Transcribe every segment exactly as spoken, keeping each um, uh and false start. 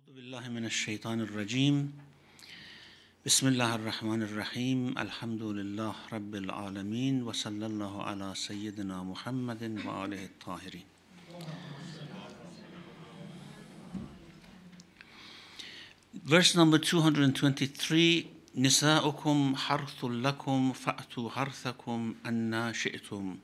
أعوذ بالله من الشيطان الرجيم بسم الله الرحمن الرحيم الحمد لله رب العالمين وصلى الله على سيدنا محمد وآله الطاهرين. Verse number two hundred twenty-three نساؤكم حرث لكم فأتوا حرثكم أن شئتم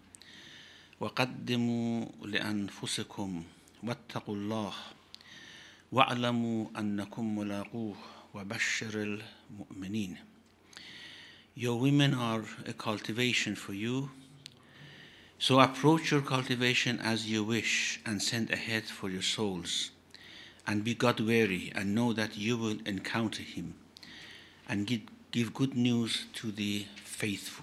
وقدموا لأنفسكم واتقوا الله وَاعْلَمُوا أَنَّكُمْ مُلَاقُوهُ وَبَشِّرِ الْمُؤْمِنِينَ. Your women are a cultivation for you, so approach your cultivation as you wish and send ahead for your souls, and be God-wary and know that you will encounter him, and give, give good news to the faithful.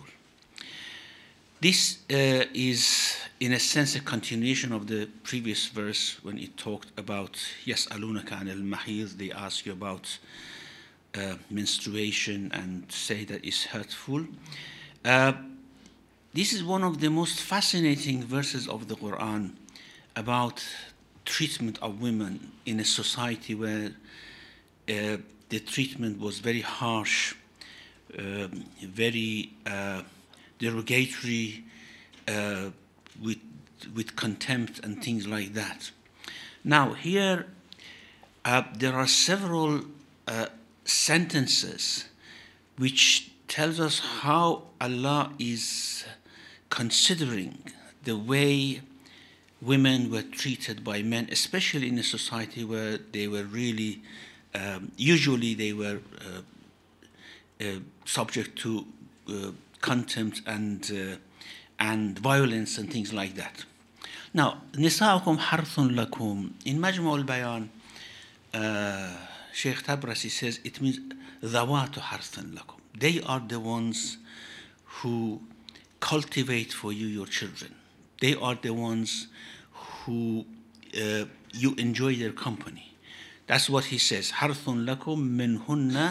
This uh, is, in a sense, a continuation of the previous verse when it talked about يَسْأَلُونَكَ عَنِ الْمَحِيضِ. They ask you about uh, menstruation and say that it's hurtful. Uh, this is one of the most fascinating verses of the Quran about treatment of women in a society where uh, the treatment was very harsh, uh, very uh, derogatory, uh, with with contempt and things like that. Now here uh, there are several uh, sentences which tells us how Allah is considering the way women were treated by men, especially in a society where they were really, um, usually they were uh, uh, subject to uh, contempt and uh, and violence and things like that. Now, نساؤكم حرث لكم. In Majmu' al-Bayan, uh, Sheikh Tabrasi says it means ذوات حرث لكم. They are the ones who cultivate for you your children. They are the ones who uh, you enjoy their company. That's what he says. حرث لكم منهن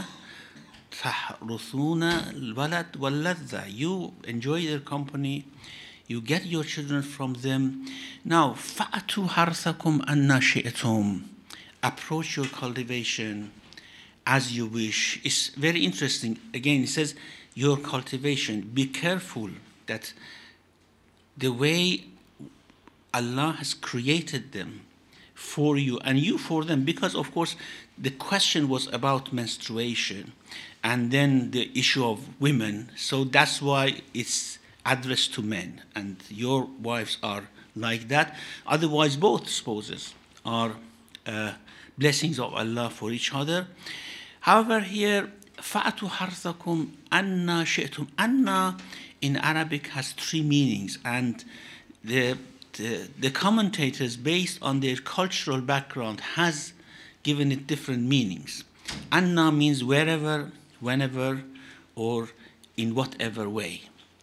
تحرثون الولد واللذة. You enjoy their company, you get your children from them. Now, فأتوا حرثكم أن شئتم. Approach your cultivation as you wish. It's very interesting. Again, it says your cultivation. Be careful that the way Allah has created them for you and you for them, because of course the question was about menstruation and then the issue of women, so that's why it's addressed to men, and your wives are like that. Otherwise both spouses are uh, blessings of Allah for each other. However, here فَأْتُوا حَرْثَكُمْ أَنَّا شِئْتُمْ. Anna in Arabic has three meanings, and the The, the commentators, based on their cultural background, has given it different meanings. Anna means wherever, whenever, or in whatever way.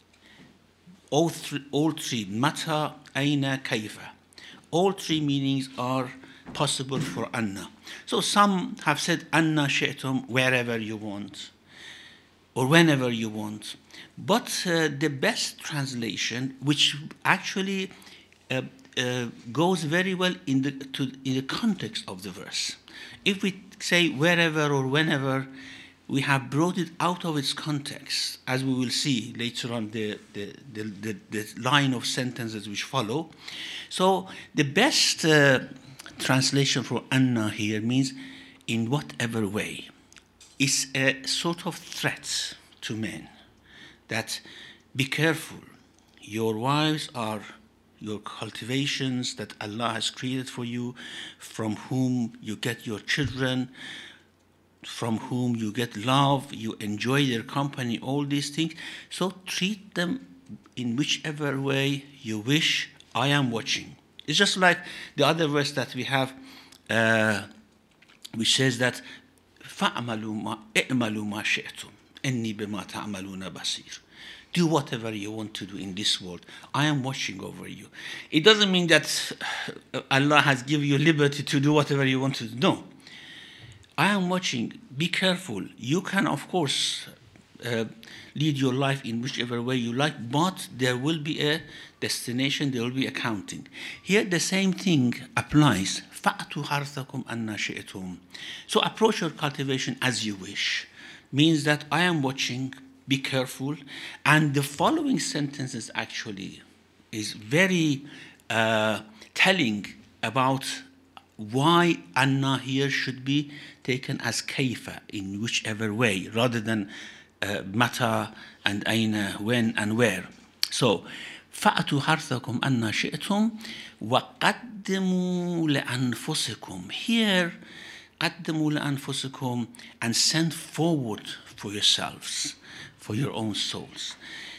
All three, all three, mata, aina, kaifa. All three meanings are possible for Anna. So some have said Anna shi'tum, wherever you want, or whenever you want. But uh, the best translation, which actually Uh, uh, goes very well in the to in the context of the verse. If we say wherever or whenever, we have brought it out of its context, as we will see later on the the the, the, the line of sentences which follow. So the best uh, translation for Anna here means in whatever way. It's a sort of threat to men that be careful, your wives are your cultivations that Allah has created for you, from whom you get your children, from whom you get love, you enjoy their company, all these things. So treat them in whichever way you wish. I am watching. It's just like the other verse that we have, uh, which says that فَأَعْمَلُوا مَا اِعْمَلُوا مَا شِئْتُمْ إِنِّي بِمَا تَعْمَلُونَ بَصِيرٌ. Do whatever you want to do in this world. I am watching over you. It doesn't mean that Allah has given you liberty to do whatever you want to do. No. I am watching. Be careful. You can, of course, uh, lead your life in whichever way you like, but there will be a destination, there will be accounting. Here the same thing applies. فَأْتُوا حَرْثَكُمْ أَنَّ شِئْتُمْ. So approach your cultivation as you wish. Means that I am watching, be careful. And the following sentences actually is very uh, telling about why anna here should be taken as kaifa, in whichever way, rather than uh, mata and aina, when and where. So, فَأْتُوا حَرْثَكُمْ أَنَّ شِئْتُمْ وَقَدِّمُوا لَأَنفُسِكُمْ. Here, قَدِّمُوا لَأَنفُسِكُمْ, and send forward for yourselves, for your own souls.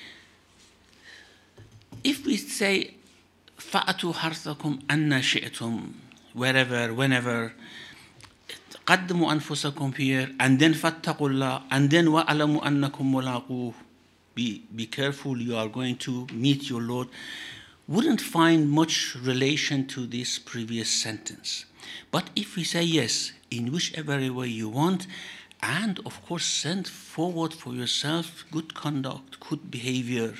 If we say فَأْتُوا حَرْثَكُمْ أَنَّ شِئْتُمْ, wherever, whenever, قَدِّمُوا أَنفُسَكُمْ here, and then فَاتَّقُوا اللَّهَ, and then وَأَلَمُوا أَنَّكُمْ مُلَاقُوهُ. Be, be careful, you are going to meet your Lord, wouldn't find much relation to this previous sentence. But if we say yes, in whichever way you want, and of course send forward for yourself good conduct, good behavior,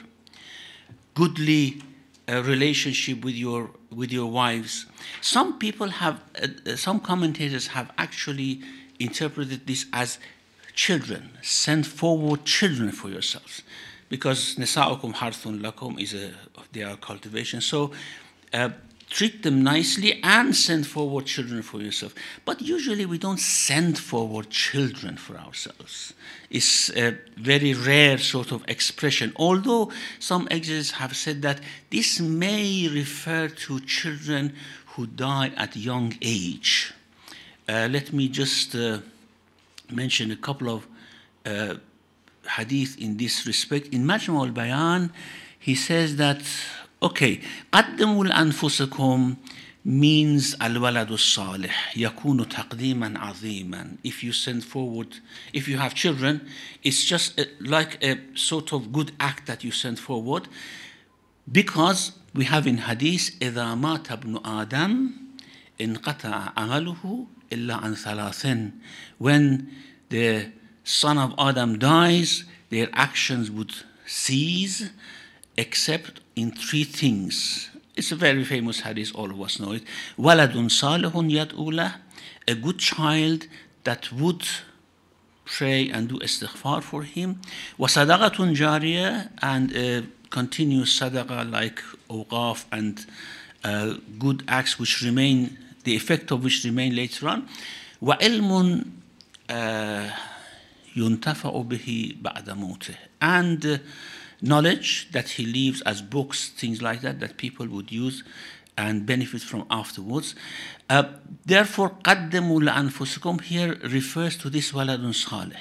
goodly uh, relationship with your with your wives. Some people have, uh, some commentators have actually interpreted this as children. Send forward children for yourselves, because nisa'ukum harthun lakum is a their cultivation. So uh, treat them nicely and send forward children for yourself. But usually we don't send forward children for ourselves. It's a very rare sort of expression, although some exegetes have said that this may refer to children who die at young age. Uh, let me just uh, mention a couple of uh, hadith in this respect. In Majmu' al-Bayan, he says that, okay, قَدِّمُوا لأنفسكم means الولد الصالح يكون تقديما عظيما. If you send forward, if you have children, it's just a, like a sort of good act that you send forward, because we have in hadith إذا مات ابن آدم انقطع عمله إلا عن ثلاث. When the son of Adam dies, their actions would cease except in three things. It's a very famous hadith, all of us know it. وَلَدٌ صَالِحٌ يَدْعُو لَهُ, a good child that would pray and do istighfar for him. وَصَدَقَةٌ جَارِيَةٌ, and a continuous sadaqah like awqaf and uh, good acts which remain, the effect of which remain later on. وَعِلْمٌ uh, يُنْتَفَعُ بِهِ بَعْدَ مَوْتِهِ, and uh, knowledge that he leaves as books, things like that, that people would use and benefit from afterwards. Uh, therefore, قَدِّمُوا لَأَنفُسِكُمْ here refers to this وَلَدٌ صَالِحٌ.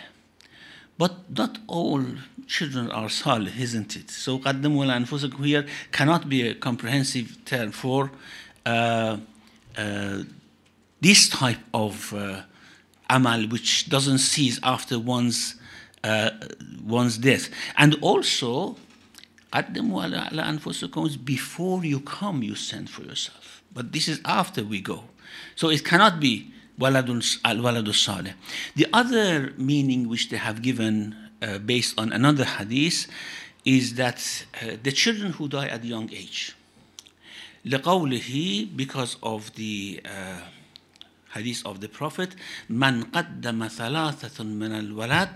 But not all children are salih, isn't it? So قَدِّمُوا لَأَنفُسِكُمْ here cannot be a comprehensive term for uh, uh, this type of uh, amal which doesn't cease after one's Uh, one's death. And also, قَدِّمُوا عَلَىٰ أَنفُسِكُمْ, before you come, you send for yourself. But this is after we go. So it cannot be وَلَدُ الصَّالِحِ. The other meaning which they have given uh, based on another hadith is that uh, the children who die at a young age. لِقَوْلِهِ, because of the uh, hadith of the Prophet, مَنْ قَدَّمَ ثَلَاثَةٌ مِنَ الْوَلَدِ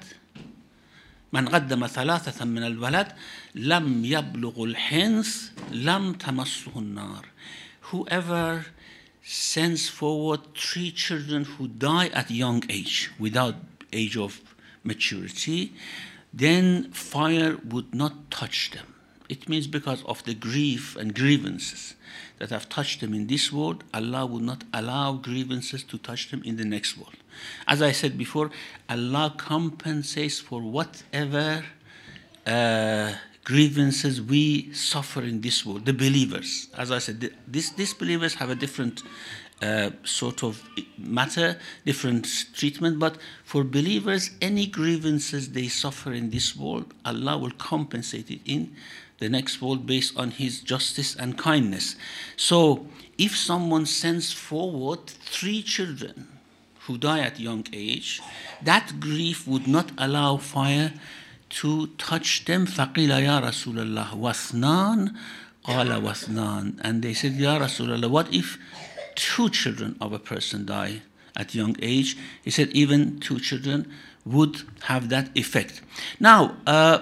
من قدم ثلاثة من الولد لم يبلغ الحنث لم تمسه النار. Whoever sends forward three children who die at young age, without age of maturity, then fire would not touch them. It means because of the grief and grievances that have touched them in this world, Allah would not allow grievances to touch them in the next world. As I said before, Allah compensates for whatever uh, grievances we suffer in this world, the believers. As I said, this, these believers have a different uh, sort of matter, different treatment, but for believers, any grievances they suffer in this world, Allah will compensate it in the next world based on His justice and kindness. So, if someone sends forward three children who die at young age, that grief would not allow fire to touch them. فَقِيلَ يَا رَسُولَ اللَّهِ وَاثْنَانِ قَالَ وَاثْنَانِ. And they said, Ya Rasulullah, what if two children of a person die at young age, he said even two children would have that effect. Now, uh,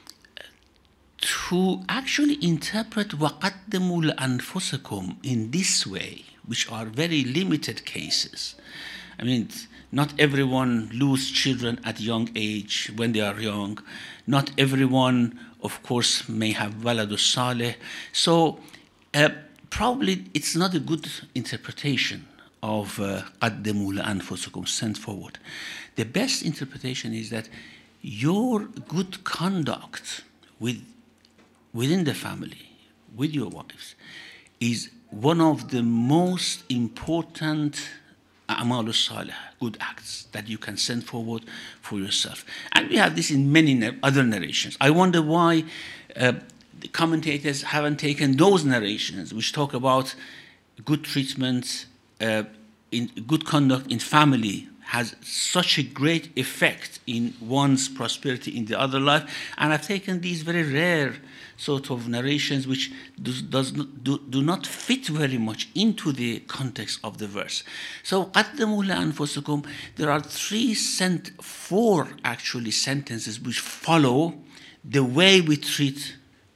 to actually interpret وَقَدِّمُوا لَأَنفُسَكُمْ in this way, which are very limited cases. I mean, not everyone lose children at young age when they are young. Not everyone, of course, may have waladus salih. So uh, probably it's not a good interpretation of قَدِّمُوا لَأَنفُسَكُمْ, send forward. The best interpretation is that your good conduct with within the family, with your wives, is one of the most important a'mal salih, good acts that you can send forward for yourself. And we have this in many other narrations. I wonder why uh, the commentators haven't taken those narrations which talk about good treatment, uh, in good conduct in family has such a great effect in one's prosperity in the other life. And I've taken these very rare sort of narrations which does, does not, do, do not fit very much into the context of the verse. So, قَدِّمُوا لَأَنفُسَكُمْ, there are three, sent, four actually sentences which follow the way we treat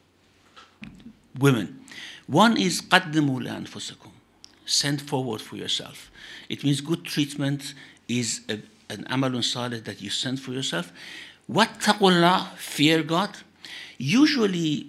women. One is قَدِّمُوا لَأَنفُسَكُمْ, send forward for yourself. It means good treatment is a, an amalun salih that you send for yourself. وَاتَّقُوا اللَّهَ, fear God. Usually,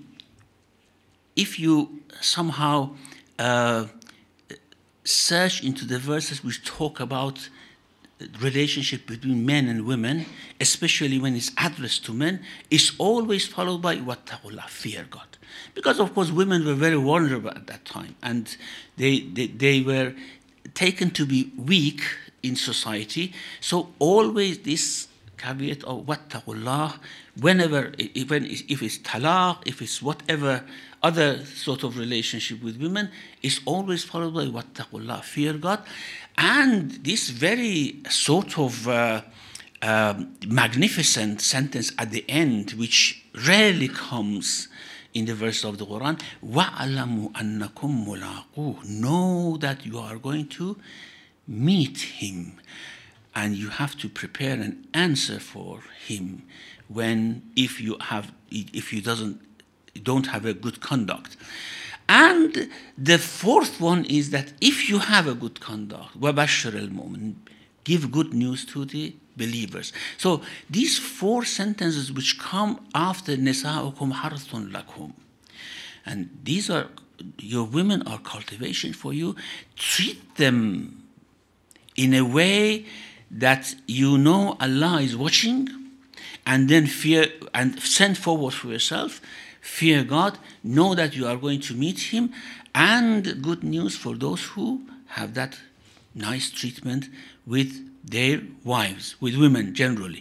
if you somehow uh, search into the verses which talk about relationship between men and women, especially when it's addressed to men, it's always followed by وَاتَّقُوا اللَّهَ, fear God. Because, of course, women were very vulnerable at that time, and they, they, they were taken to be weak in society. So always this caveat of وَاتَّقُوا اللَّهَ, whenever, even if it's talaq, if it's whatever other sort of relationship with women, is always followed by وَاتَّقُوا اللَّهَ, fear God. And this very sort of uh, uh, magnificent sentence at the end, which rarely comes in the verse of the Quran, وَعْلَمُوا أَنَّكُمْ مُلَاقُوهُ, know that you are going to meet him, and you have to prepare an answer for him when, if you have, if you doesn't, don't have a good conduct. And the fourth one is that if you have a good conduct, وَبَشِّرِ الْمُؤْمِنِينَ, give good news to the believers. So these four sentences which come after نِسَاؤُكُمْ حَرْثٌ لَكُمْ, and these are, your women are cultivation for you. Treat them in a way that you know Allah is watching, and then fear and send forward for yourself. Fear God, know that you are going to meet him, and good news for those who have that nice treatment with their wives, with women generally.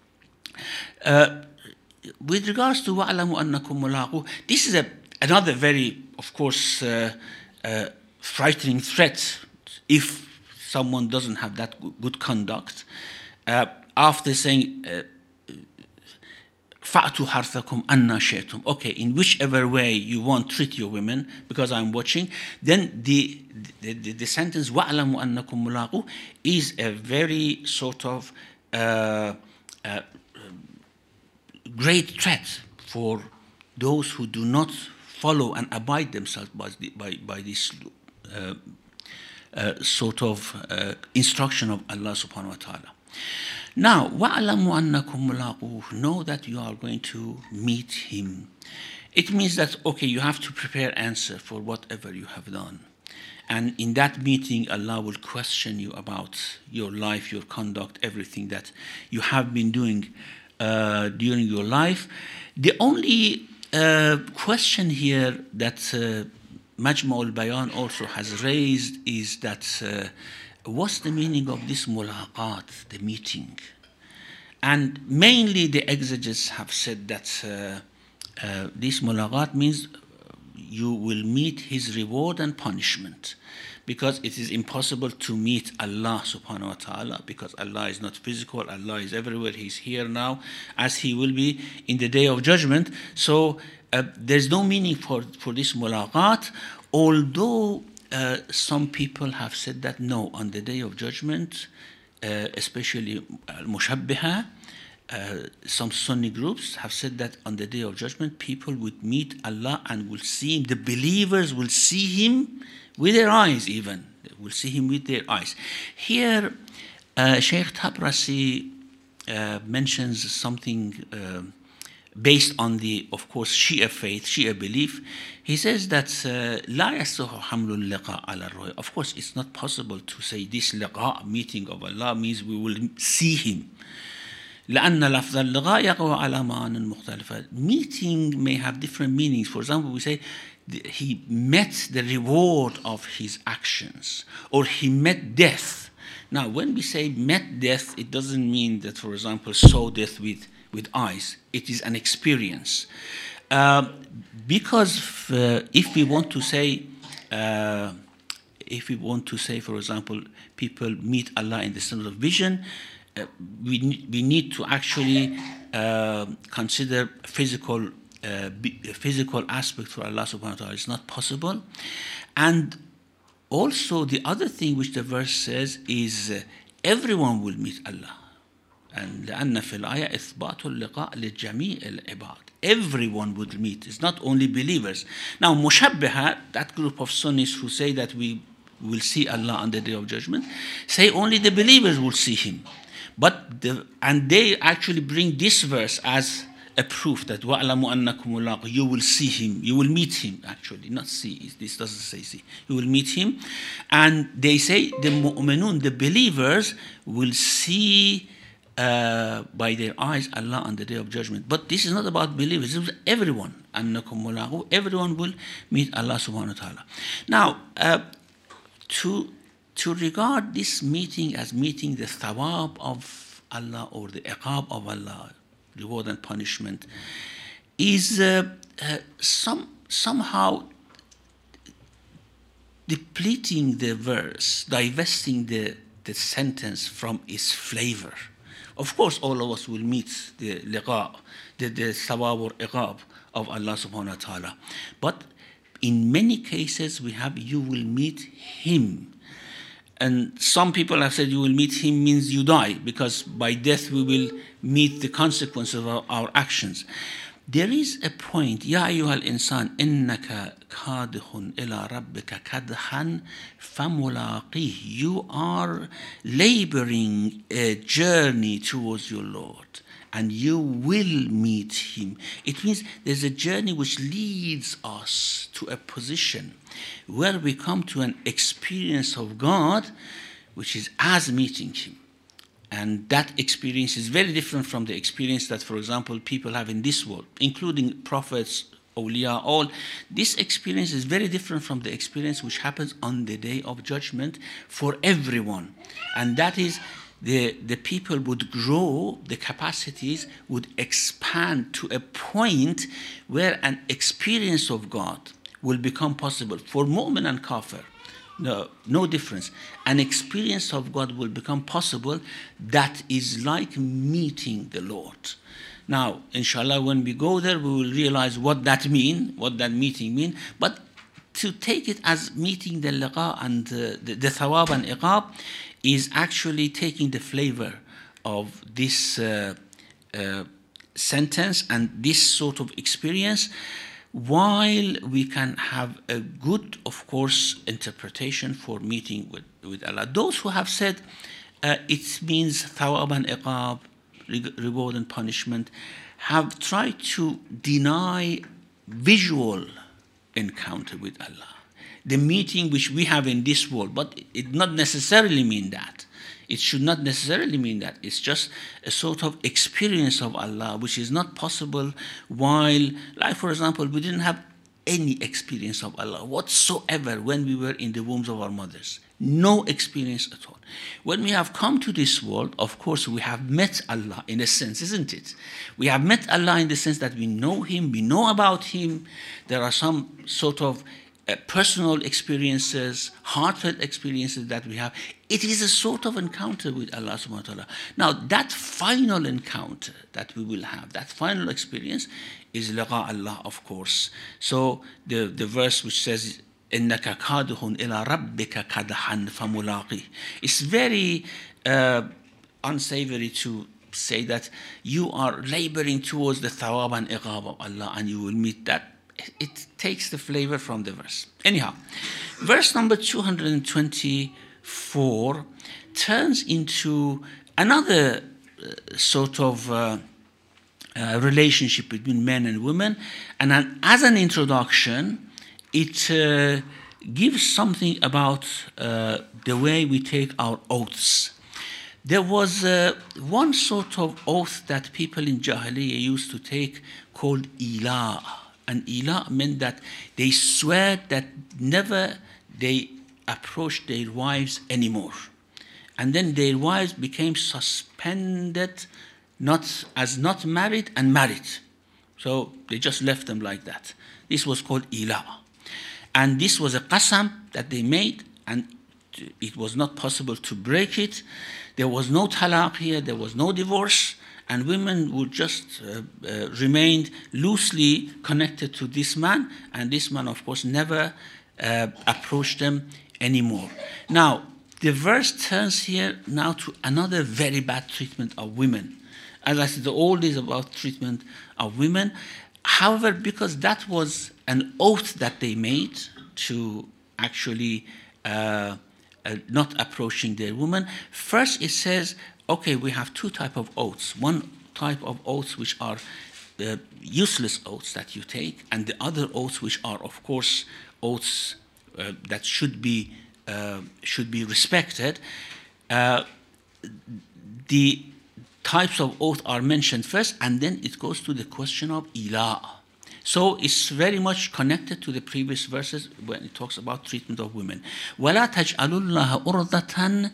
Uh, with regards to وَعْلَمُوا أَنَّكُمْ مُلَاقُوهُ, this is a, another very, of course, uh, uh, frightening threat if someone doesn't have that good conduct. Uh, after saying, uh, فَأْتُوا حَرْثَكُمْ أَنَّا شِئْتُمْ, okay, in whichever way you want, treat your women, because I'm watching, then the the, the, the sentence وَأْلَمُوا أَنَّكُمْ مُلَاقُوهُ is a very sort of uh, uh, great threat for those who do not follow and abide themselves by, the, by, by this uh, uh, sort of uh, instruction of Allah subhanahu wa ta'ala. Now, وَعْلَمُوا أَنَّكُمْ مُلَاقُوهُ, know that you are going to meet him. It means that, okay, you have to prepare answer for whatever you have done. And in that meeting, Allah will question you about your life, your conduct, everything that you have been doing uh, during your life. The only uh, question here that uh, Majma' al-Bayan also has raised is that uh, what's the meaning of this mulaqat, the meeting? And mainly the exegetes have said that uh, uh, this mulaqat means you will meet his reward and punishment, because it is impossible to meet Allah subhanahu wa ta'ala, because Allah is not physical, Allah is everywhere, he's here now, as he will be in the day of judgment. So uh, there's no meaning for, for this mulaqat, although uh, some people have said that no, on the day of judgment, uh, especially Mushabbiha, uh, some Sunni groups have said that on the day of judgment, people would meet Allah and will see Him. The believers will see Him with their eyes even. They will see Him with their eyes. Here, uh, Shaykh Tabrasi uh, mentions something uh, based on the, of course, Shia faith, Shia belief. He says that لا يصح حمل اللقاء على الرؤيا. Of course, it's not possible to say this liqa, meeting of Allah, means we will see Him. لأن لفظ اللقاء يقع على معان مختلفة. Meeting may have different meanings. For example, we say he met the reward of his actions, or he met death. Now, when we say met death, it doesn't mean that, for example, saw death with with eyes. It is an experience. Uh, because uh, if we want to say, uh, if we want to say, for example, people meet Allah in the sense of vision, uh, we, we need to actually uh, consider physical, uh, physical aspect for Allah subhanahu wa ta'ala. It's not possible. And also the other thing which the verse says is uh, everyone will meet Allah. And لأن في الآية إثبات اللقاء لجميع العباد. Everyone would meet. It's not only believers. Now, Mushabbiha, that group of Sunnis who say that we will see Allah on the Day of Judgment, say only the believers will see Him. But the, and they actually bring this verse as a proof that وَأَعْلَمُ أَنَّكُمُ مُلَاقُوهُ. You will see Him. You will meet Him. Actually, not see. This doesn't say see. You will meet Him, and they say the mu'minun, the believers, will see. Uh, by their eyes Allah on the Day of Judgment. But this is not about believers. It's everyone. أَنَّكُمْ مُلَاقُوهُ. Everyone will meet Allah subhanahu wa ta'ala. Now, uh, to, to regard this meeting as meeting the thawab of Allah or the iqab of Allah, reward and punishment, is uh, uh, some, somehow depleting the verse, divesting the, the sentence from its flavor. Of course, all of us will meet the liqa, the, the thawab or iqab of Allah subhanahu wa ta'ala. But in many cases, we have you will meet Him. And some people have said you will meet Him means you die, because by death we will meet the consequences of our, our actions. There is a point, يا أيها الإنسان إنك كادح إلى ربك كدحا فملاقيه. You are laboring a journey towards your Lord, and you will meet Him. It means there's a journey which leads us to a position where we come to an experience of God, which is as meeting Him. And that experience is very different from the experience that, for example, people have in this world, including prophets, awliya, all. This experience is very different from the experience which happens on the Day of Judgment for everyone. And that is the, the people would grow, the capacities would expand to a point where an experience of God will become possible for mu'min and kafir. No, no difference. An experience of God will become possible that is like meeting the Lord. Now, inshallah, when we go there, we will realize what that mean, what that meeting mean. But to take it as meeting the liqa and uh, the, the thawab and iqab is actually taking the flavor of this uh, uh, sentence and this sort of experience, while we can have a good, of course, interpretation for meeting with, with Allah. Those who have said uh, it means thawab and iqab, reward and punishment, have tried to deny visual encounter with Allah, the meeting which we have in this world. But it not necessarily mean that. It should not necessarily mean that. It's just a sort of experience of Allah which is not possible while, like for example, we didn't have any experience of Allah whatsoever when we were in the wombs of our mothers. No experience at all. When we have come to this world, of course, we have met Allah in a sense, isn't it? We have met Allah in the sense that we know Him, we know about Him. There are some sort of Uh, personal experiences, heartfelt experiences that we have. It is a sort of encounter with Allah subhanahu wa ta'ala. Now, that final encounter that we will have, that final experience, is liqa Allah, of course. So the, the verse which says إنك كادح إلى ربك كدحا فملاقيه. It's very uh, unsavory to say that you are laboring towards the thawab and iqab of Allah and you will meet that. It takes the flavor from the verse. Anyhow, verse number two hundred twenty-four turns into another uh, sort of uh, uh, relationship between men and women, and an, as an introduction, it uh, gives something about uh, the way we take our oaths. There was uh, one sort of oath that people in Jahiliyyah used to take called Ilah. And Ilah meant that they swear that never they approach their wives anymore. And then their wives became suspended not as not married and married. So they just left them like that. This was called Ilah. And this was a qasam that they made, and it was not possible to break it. There was no talaq here, there was no divorce, and women would just uh, uh, remain loosely connected to this man, and this man, of course, never uh, approached them anymore. Now, the verse turns here now to another very bad treatment of women. As I said, all this about treatment of women. However, because that was an oath that they made to actually uh, uh, not approaching their woman, first it says, okay, we have two types of oaths. One type of oaths which are uh, useless oaths that you take, and the other oaths which are, of course, oaths uh, that should be uh, should be respected. Uh, the types of oath are mentioned first, and then it goes to the question of ilah. So it's very much connected to the previous verses when it talks about treatment of women. وَلَا تَجْعَلُوا اللَّهَ أُرْضَةً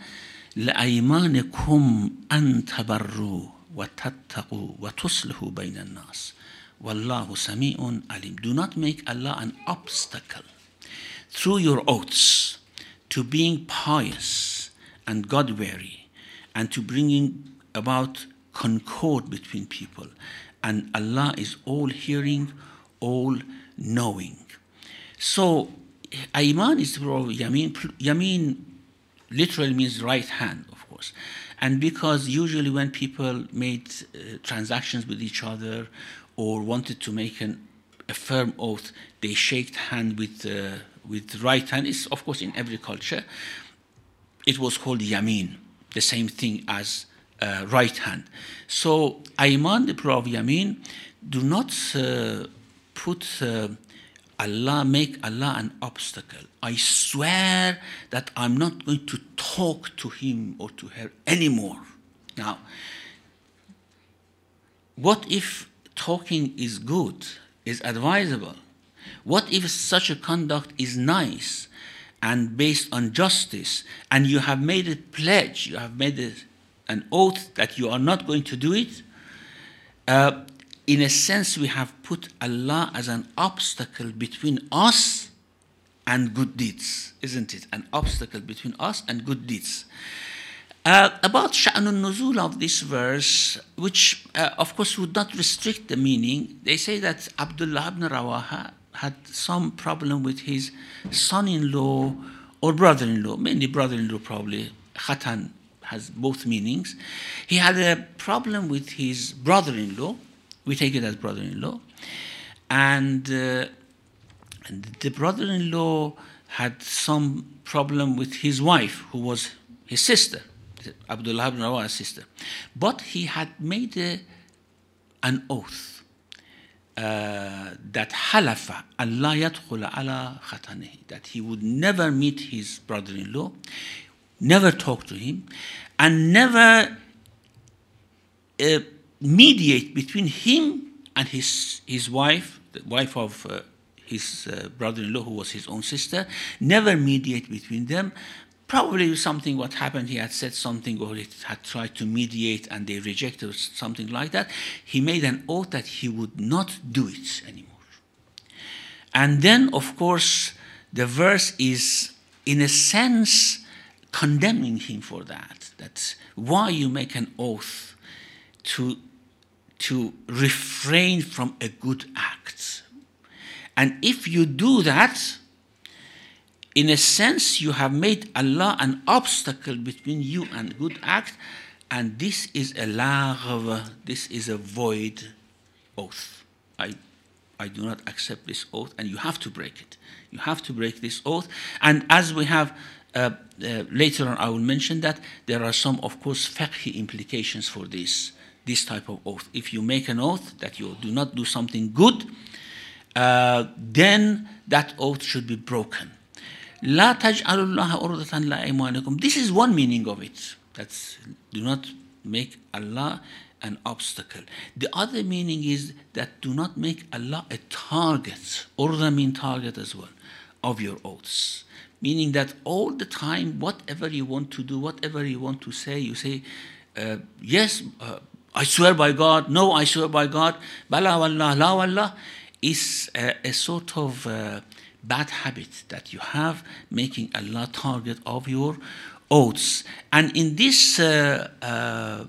لأيمانكم أن تبروا وتتقوا وتصلحوا بين الناس والله سميع عليم. Do not make Allah an obstacle through your oaths to being pious and God-wary and to bringing about concord between people. And Allah is all-hearing, all-knowing. So, Ayman is plural Yamin. Yamin literally means right hand, of course. And because usually when people made uh, transactions with each other or wanted to make an, a firm oath, they shaked hand with uh, with right hand. It's, of course, in every culture. It was called Yamin, the same thing as uh, right hand. So, Ayman, the plural of Yamin, do not uh, put uh, Allah, make Allah an obstacle. I swear that I'm not going to talk to him or to her anymore. Now, what if talking is good, is advisable? What if such a conduct is nice and based on justice, and you have made a pledge, you have made a, an oath that you are not going to do it? Uh, in a sense, we have put Allah as an obstacle between us and good deeds, isn't it? An obstacle between us and good deeds. Uh, about Sha'nun Nuzul of this verse, which uh, of course would not restrict the meaning, they say that Abdullah ibn Rawaha had some problem with his son-in-law or brother-in-law, mainly brother-in-law probably. Khatan has both meanings. He had a problem with his brother-in-law. We take it as brother-in-law. And, uh, and the brother-in-law had some problem with his wife, who was his sister, Abdullah ibn Rawaha's sister. But he had made a, an oath uh, that halafa Allah yadkhula ala khatanihi, that he would never meet his brother-in-law, never talk to him, and never uh, mediate between him and his his wife, the wife of uh, his uh, brother-in-law, who was his own sister, never mediate between them. Probably something what happened, he had said something or he had tried to mediate and they rejected or something like that. He made an oath that he would not do it anymore. And then, of course, the verse is, in a sense, condemning him for that. That's why you make an oath to, to refrain from a good act. And if you do that, in a sense, you have made Allah an obstacle between you and good act, and this is a lagh, this is a void oath. I, I do not accept this oath, and you have to break it. You have to break this oath. And as we have uh, uh, later on, I will mention that there are some, of course, fiqh implications for this, this type of oath. If you make an oath that you do not do something good, uh, then that oath should be broken. لا تجعلوا الله عرضة لأيمانكم. This is one meaning of it. That's, do not make Allah an obstacle. The other meaning is that do not make Allah a target. Urda means target as well of your oaths. Meaning that all the time, whatever you want to do, whatever you want to say, you say, uh, yes, uh, I swear by God, no, I swear by God, bala wallah, la wallah, is a, a sort of uh, bad habit that you have, making Allah target of your oaths. And in this uh, uh,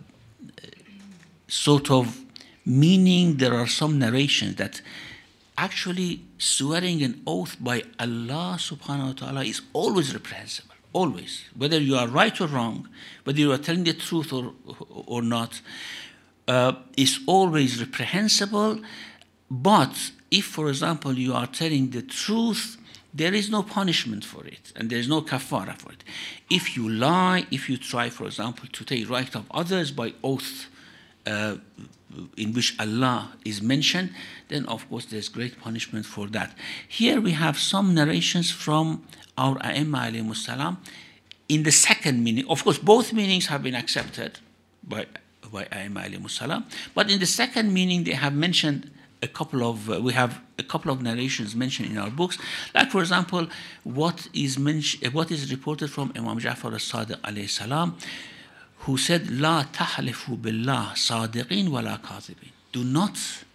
sort of meaning, there are some narrations that actually swearing an oath by Allah subhanahu wa ta'ala is always reprehensible, always. Whether you are right or wrong, whether you are telling the truth or, or not, uh, is always reprehensible. But if, for example, you are telling the truth, there is no punishment for it, and there is no kafara for it. If you lie, if you try, for example, to take right of others by oath, uh, in which Allah is mentioned, then of course there's great punishment for that. Here we have some narrations from our A'imma alayhimus salam in the second meaning. Of course, both meanings have been accepted by, by A'imma alayhimus salam, but in the second meaning they have mentioned a couple of, uh, we have a couple of narrations mentioned in our books. Like, for example, what is mentioned, what is reported from Imam Ja'far as-Sadiq alayhi salam, who said, "La tahlifu billah sadiqin wa la kadhibin." Do not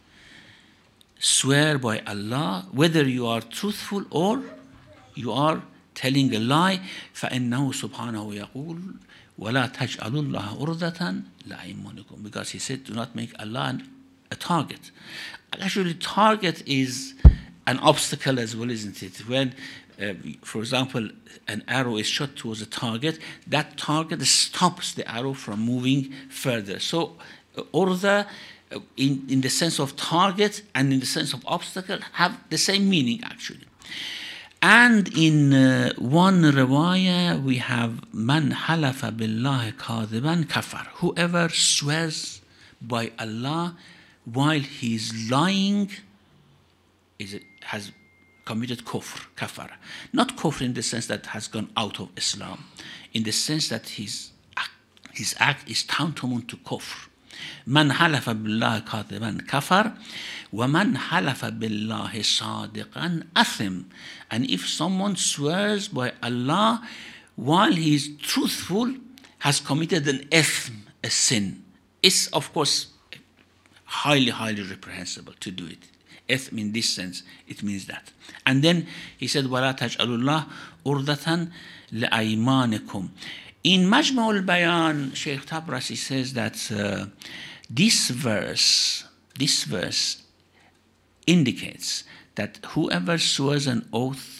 swear by Allah, whether you are truthful or you are telling a lie. فَإِنَّهُ سُبْحَانَهُ يَقُولُ وَلَا تَجْعَلُوا اللَّهَ عُرْضَةً لَأَيْمَانِكُم. Because he said, do not make Allah a target. Actually, target is an obstacle as well, isn't it? When, uh, for example, an arrow is shot towards a target, that target stops the arrow from moving further. So, uh, urda, uh, in, in the sense of target and in the sense of obstacle, have the same meaning, actually. And in uh, one riwayah, we have man halafa billahi kadhiban kafar. Whoever swears by Allah while he is lying is it, has committed kufr, kafar. Not kufr in the sense that has gone out of Islam, in the sense that his act, his act is tantamount to kufr. Man halafa billahi kadhiban kafar, wa man halafa billahi sadiqan athim. And if someone swears by Allah while he is truthful, has committed an ithm, a sin. It's, of course, highly, highly reprehensible to do it. Ithm in this sense, it means that. And then he said, وَلَا تَجْعَلُوا اللَّهَ عُرْضَةً لِأَيْمَانِكُمْ. In Majma' al-Bayan, Shaykh Tabrasi says that uh, this verse, this verse indicates that whoever swears an oath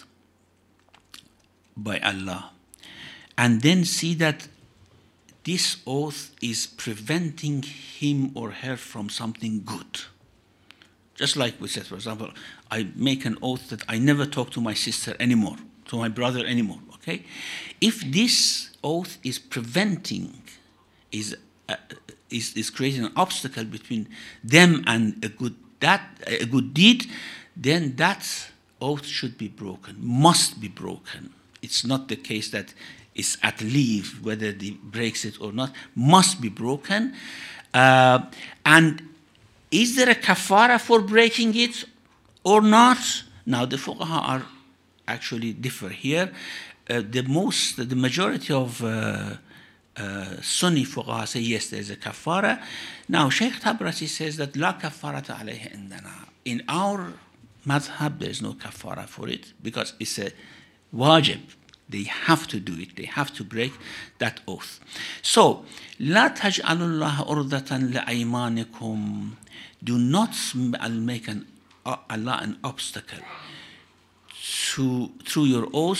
by Allah and then see that this oath is preventing him or her from something good. Just like we said, for example, I make an oath that I never talk to my sister anymore, to my brother anymore, okay? If this oath is preventing, is, uh, is, is creating an obstacle between them and a good, that, a good deed, then that oath should be broken, must be broken. It's not the case that it's at leave, whether he breaks it or not, must be broken. Uh, and is there a kafara for breaking it or not? Now, the fuqaha are actually differ here. Uh, the most, the majority of uh, uh, Sunni fuqaha say yes, there's a kafara. Now, Shaykh Tabrasi says that la kafarata alayhi indana. In our madhab, there's no kafara for it because it's a wajib. They have to do it. They have to break that oath. So, لا تجعلوا الله عرضة لأيمانكم. Do not make an, Allah an obstacle to, through your oath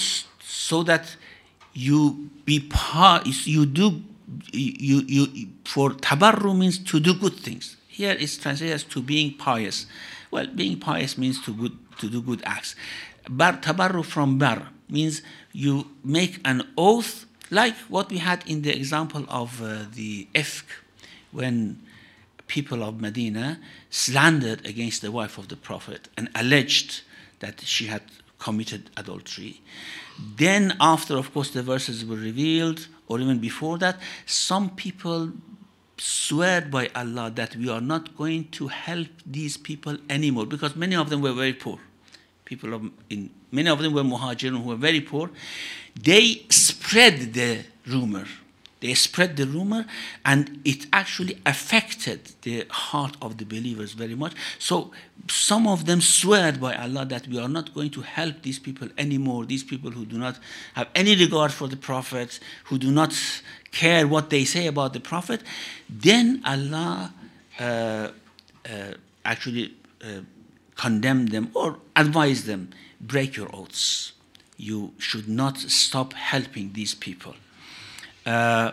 so that you be part, you do, you, you, for tabarru means to do good things. Here it's translated as to being pious. Well, being pious means to good, to do good acts. Bar, tabarru from bar means you make an oath, like what we had in the example of uh, the ifk, when people of Medina slandered against the wife of the Prophet and alleged that she had committed adultery. Then after, of course, the verses were revealed, or even before that, some people swear by Allah that we are not going to help these people anymore, because many of them were very poor. People of, in, many of them were muhajirun who were very poor. They spread the rumor. They spread the rumor, and it actually affected the heart of the believers very much. So some of them swear by Allah that we are not going to help these people anymore, these people who do not have any regard for the Prophet, who do not care what they say about the Prophet. Then Allah uh, uh, actually uh, condemned them or advised them, break your oaths. You should not stop helping these people. Uh,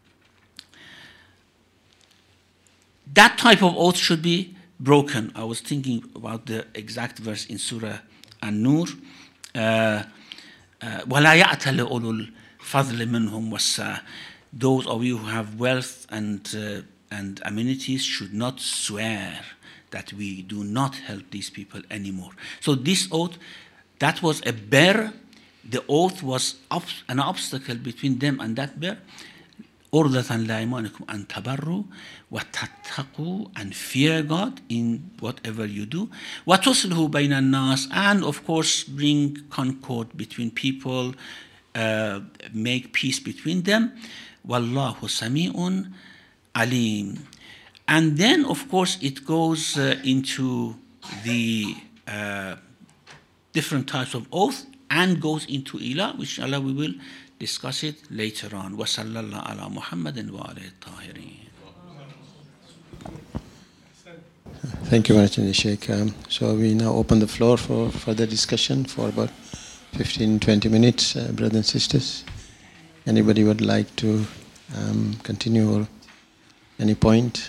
that type of oath should be broken. I was thinking about the exact verse in Surah An-Nur. Uh, uh, وَلَا يَعْتَلِ أُولُو الْفَضْلِ مِنْهُمْ وَالسَّعَةِ. Those of you who have wealth and, uh, and amenities should not swear that we do not help these people anymore. So this oath, that was a bear. The oath was ob- an obstacle between them and that bear. أُرْضَةً لَأَيْمَانِكُمْ أَن تَبَرُّوا وَتَتَّقُوا, and fear God in whatever you do. وَتُصْلِحُوا بَيْنَ النَّاسِ, and of course bring concord between people, uh, make peace between them. وَاللَّهُ سَمِيعٌ عَلِيمٌ. And then of course it goes uh, into the uh, different types of oath, and goes into ilah, which Allah we will discuss it later on. وَصَلَّى اللَّهُ عَلَى مُحَمَّدٍ وَعَلَيْهِ الطَّاهِرِينَ. Thank you very much, Sheikh. Um, so we now open the floor for further discussion for about fifteen to twenty minutes, uh, brothers and sisters. Anybody would like to um, continue or any point?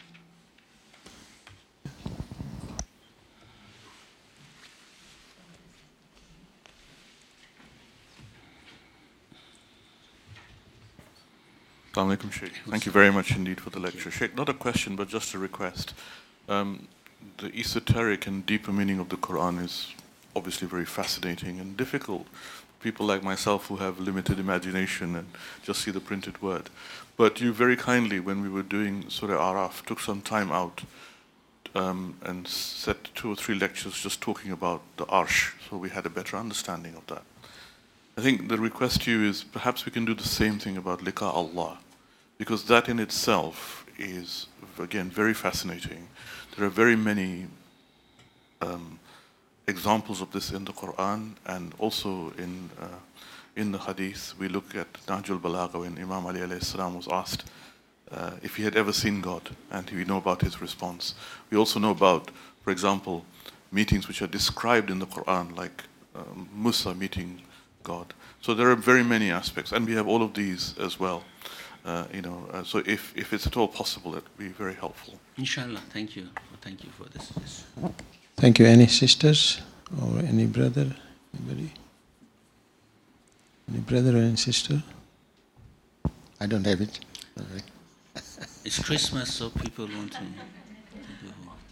Assalamu alaikum, Sheikh. Thank you very much indeed for the lecture. Sheikh, not a question, but just a request. Um, the esoteric and deeper meaning of the Quran is obviously very fascinating and difficult for people like myself who have limited imagination and just see the printed word. But you very kindly, when we were doing Surah Araf, took some time out um, and set two or three lectures just talking about the Arsh, so we had a better understanding of that. I think the request to you is perhaps we can do the same thing about Liqa Allah, because that in itself is, again, very fascinating. There are very many um, examples of this in the Quran and also in uh, in the Hadith. We look at Nahjul Balagha when Imam Ali alayhi salam was asked uh, if he had ever seen God, and we know about his response. We also know about, for example, meetings which are described in the Quran, like um, Musa meeting God. So there are very many aspects, and we have all of these as well. Uh, you know, uh, so if, if it's at all possible, it would be very helpful. Inshallah, thank you. Thank you for this. Yes. Thank you. Any sisters or any brother? Anybody? Any brother or any sister? I don't have it. Right. It's Christmas, so people want to, to do.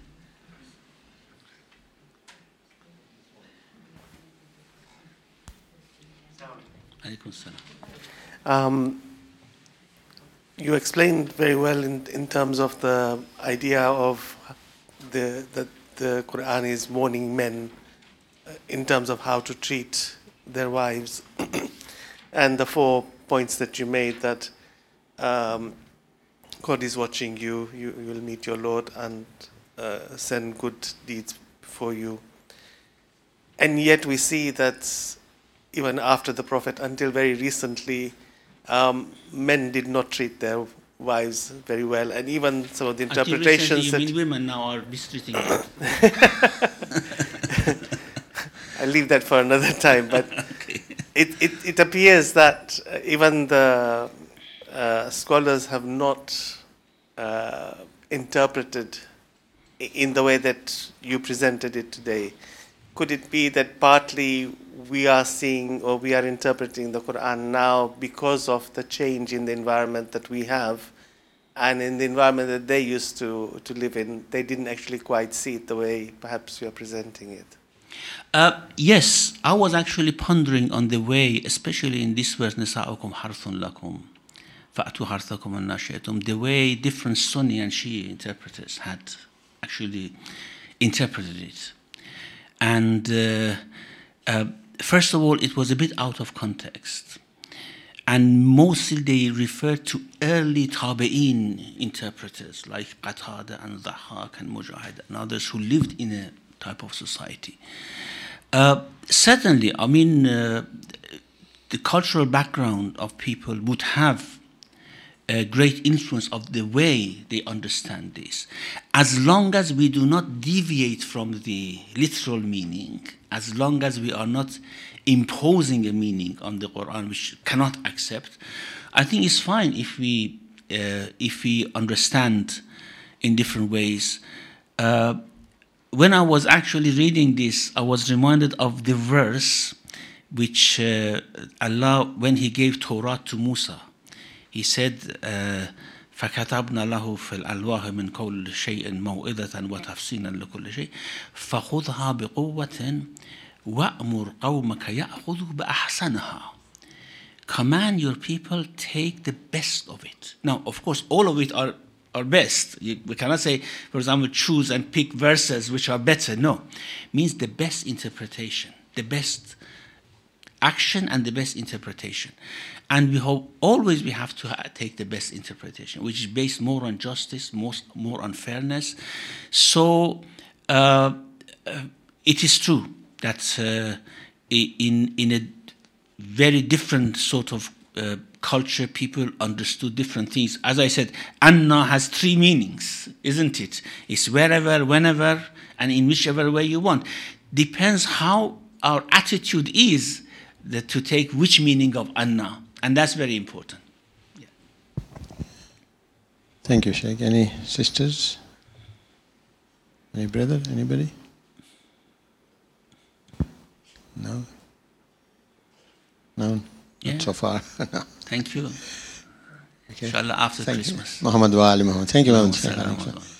Alaikum salam. Um, you explained very well in, in terms of the idea of the that the Quran is warning men uh, in terms of how to treat their wives, and the four points that you made, that um, God is watching you, you, you will meet your Lord and uh, send good deeds for you. And yet we see that even after the Prophet, until very recently, um, men did not treat their wives very well, and even some of the interpretations. Until recently, you mean women now are mistreating them? I'll leave that for another time. But Okay. it, it, it appears that uh, even the uh, scholars have not uh, interpreted in the way that you presented it today. Could it be that partly we are seeing or we are interpreting the Quran now because of the change in the environment that we have, and in the environment that they used to, to live in, they didn't actually quite see it the way perhaps you are presenting it? Uh, yes, I was actually pondering on the way, especially in this verse, نِسَاؤُكُمْ حَرْثٌ لَكُمْ فَأْتُوا حَرْثَكُمْ أَنَّا شِئْتُمْ, the way different Sunni and Shia interpreters had actually interpreted it. And uh, uh, first of all, it was a bit out of context. And mostly they refer to early Tabi'een interpreters like Qatada and Dhahhak and Mujahid and others who lived in a type of society. Uh, certainly, I mean, uh, the cultural background of people would have a great influence of the way they understand this. As long as we do not deviate from the literal meaning, as long as we are not imposing a meaning on the Quran which cannot accept, I think it's fine if we uh, if we understand in different ways. Uh, when I was actually reading this, I was reminded of the verse which uh, Allah, when He gave Torah to Musa, He said, فَكَتَبْنَا لَهُ فِي الْأَلْوَاحِ مِنْ كُلِّ شَيْءٍ مَوْعِظَةً وَتَفْصِيلًا لِكُلِّ شَيْءٍ فَخُذْهَا بِقُوَّةٍ وَأْمُرْ قَوْمَكَ يَأْخُذُوا بِأَحْسَنِهَا. Command your people, take the best of it. Now, of course, all of it are, are best. You, we cannot say, for example, choose and pick verses which are better. No. It means the best interpretation, the best action and the best interpretation. And we hope always we have to ha take the best interpretation, which is based more on justice, most, more on fairness. So uh, uh, it is true that uh, in, in a very different sort of uh, culture, people understood different things. As I said, Anna has three meanings, isn't it? It's wherever, whenever, and in whichever way you want. Depends how our attitude is that to take which meaning of Anna. And that's very important. Yeah. Thank you, Sheikh. Any sisters? Any brother? Anybody? No? No? Yeah. Not so far. No. Thank you. Okay. Inshallah, after Thank Christmas. You. Muhammad wa Ali Muhammad. Thank you, Muhammad.